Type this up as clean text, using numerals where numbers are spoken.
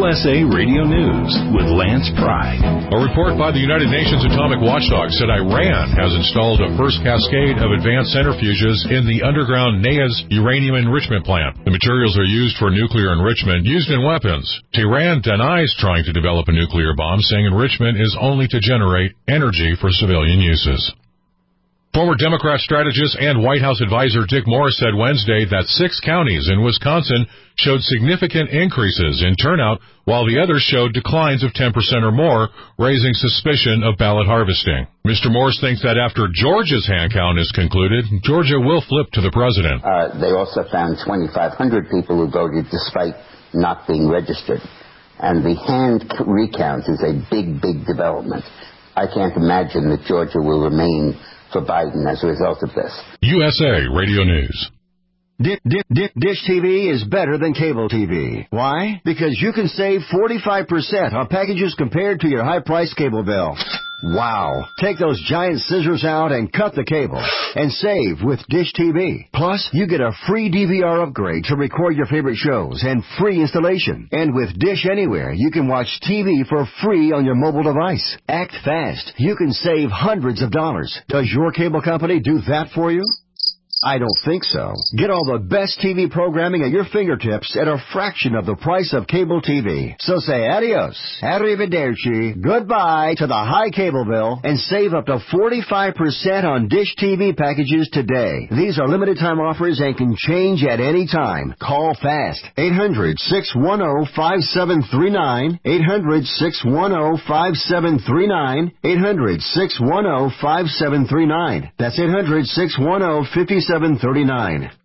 USA Radio News with Lance Pry. A report by the United Nations Atomic Watchdog said Iran has installed a first cascade of advanced centrifuges in the underground Neyaz uranium enrichment plant. The materials are used for nuclear enrichment used in weapons. Tehran denies trying to develop a nuclear bomb, saying enrichment is only to generate energy for civilian uses. Former Democrat strategist and White House advisor Dick Morris said Wednesday that 6 counties in Wisconsin showed significant increases in turnout, while the others showed declines of 10% or more, raising suspicion of ballot harvesting. Mr. Morris thinks that after Georgia's hand count is concluded, Georgia will flip to the president. They also found 2,500 people who voted despite not being registered. And the hand recount is a big, big development. I can't imagine that Georgia will remain for Biden as a result of this. USA Radio News. Dish TV is better than cable TV. Why? Because you can save 45% on packages compared to your high-priced cable bill. Wow. Take those giant scissors out and cut the cable and save with Dish TV. Plus, you get a free DVR upgrade to record your favorite shows and free installation. And with Dish Anywhere, you can watch TV for free on your mobile device. Act fast. You can save hundreds of dollars. Does your cable company do that for you? I don't think so. Get all the best TV programming at your fingertips at a fraction of the price of cable TV. So say adios, arrivederci, goodbye to the high cable bill and save up to 45% on Dish TV packages today. These are limited time offers and can change at any time. Call fast. 800-610-5739. 800-610-5739. 800-610-5739. That's 800-610-5739.